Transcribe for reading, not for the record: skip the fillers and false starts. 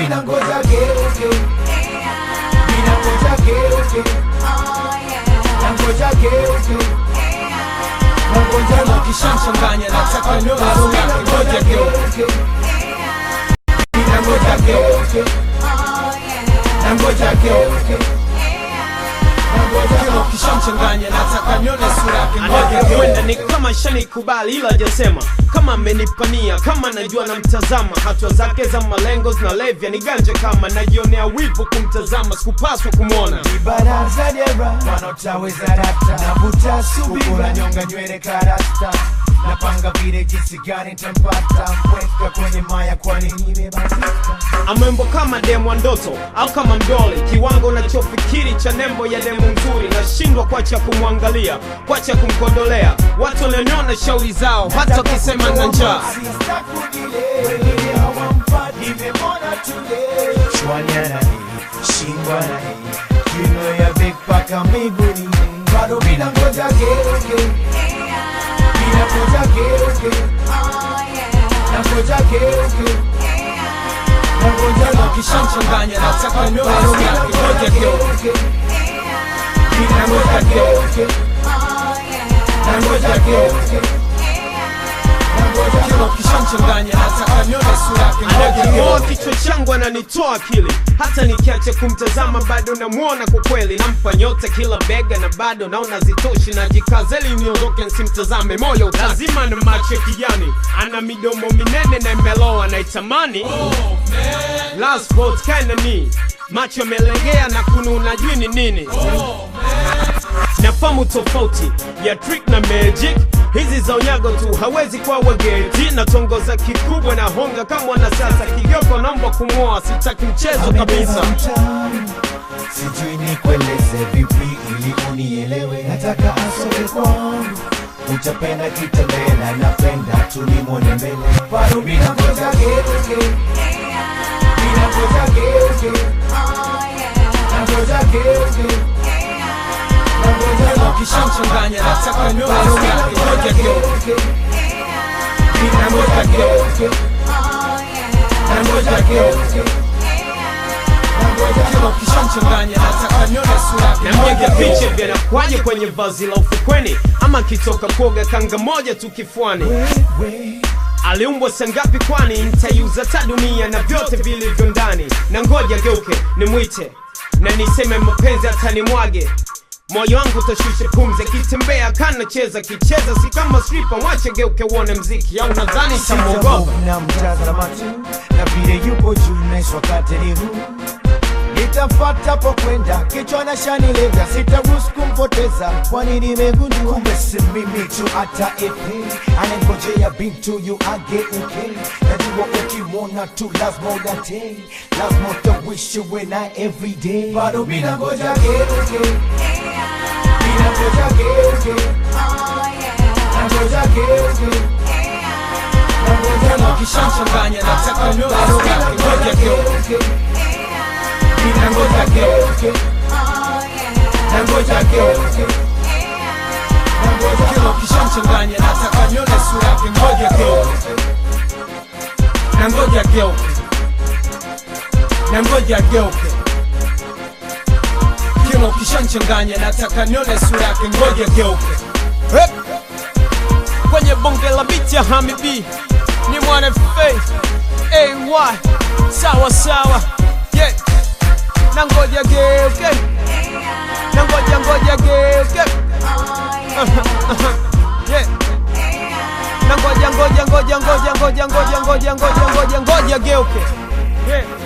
mina ngoja geuke, mina ngoja geuke, ngoja geuke, ngoja kishamchanganya nataka nione sura yake ngoja geuke, mina ngoja geuke, ngoja geuke, kishamchanganya nataka nione sura yake ngoja geuke. Kwenda ni kama shanikubali ila hajasema kama amenipania, kama najua na mtazama hatua zake za malengo zinalevya ni ganje, kama najionea wivu kumtazama sikupaswa kumwona. Baraza dera wanaotaweza rata navuta subira nyonga nywele karasta, napanga vile jinsi gani nitampata, mweka kwenye maya kwani nimebadilika. Amembo kama demo ndoto au kama mdoli, kiwango nachofikiri cha nembo ya demo nzuri, nashindwa kuacha kumwangalia, kuacha kumkodolea. Watu wananiona shauri zao hata wakisema na njaa. Kiuno ya big paka miguni, bado mina ngoja geuke, mina ngoja geuke, na ngoja geuke, na ngoja kishamchanganya nataka nione sura yake ngoja geuke, mina ngoja geuke, na ngoja geuke, kishamchanganya nataka nione sura yake ngoja anakimoa geuke. kichwa changu ananitoa akili, hata nikiacha kumtazama bado namuona kwa kweli. Nampa nyota kila bega na bado naona zitoshi, najikazeli niondoke nsimtazame moyo lazima na macho ya kijani. Ana midomo minene na imeloa naitamani, last vote kinda ni macho yamelegea na kununa jui ni nini. Nafamu tofauti ya trick na magic, hizi za unyago tu hawezi kwa wageti. Natongoza kikubwa na honga kama wanasiasa, kigoko naomba kumwoa, sitaki mchezo kabisa. Sijui nikueleze vipi ili unielewe, nataka asome kwangu, utapenda kitembea, napenda tulimwone mbele. Bado mina ngoja geuke, mina ngoja geuke, na ngoja geuke, na ngoja kishamchanganya nataka nione sura yake ngoja geuke, mina ngoja geuke, na ngoja geuke, kishamchanganya nataka nione sura yake Nampiga picha vyanakwaje kwenye vazi la ufukweni, ama kitoka kuoga kanga moja tu kifuani. Aliumbwa sangapi kwani nitaiuza ta dunia na vyote vilivyo ndani. Na ngoja geuke nimwite na niseme mapenzi atanimwage, moyo wangu utashusha pumzi akitembea kana cheza kicheza, si kama stripper. Mwache geuke uone mziki au nadhani tamuogopa. Na mtazama tu na vile yupo juu naiswa kateni huu, nitafata po kwenda kichwa na shani lega, sitaruhusu kumpoteza kwani nimegundua kumbe si mimi tu, hata epe anangojea bintu yu ageuke. Najua ukimwona tu lazima udate, lazima utawishi we na everyday. Bado mina ngoja geuke, mina ngoja geuke, na ngoja geuke, na ngoja kishamchanganya nataka nione sura yake ngoja geuke, mina ngoja geuke, na ngoja geuke, na ngoja kishamchanganya nataka nione sura yake ngoja geuke, na ngoja geuke, na ngoja geuke. Kilo kishamchanganya nataka nione sura yake ngoja geuke. Kwenye bonge la biti ya Hami B ni mwana Faith AY sawa sawa, yeah. Na ngoja geuke, na ngoja geuke, yeah. Na ngoja geuke, yeah.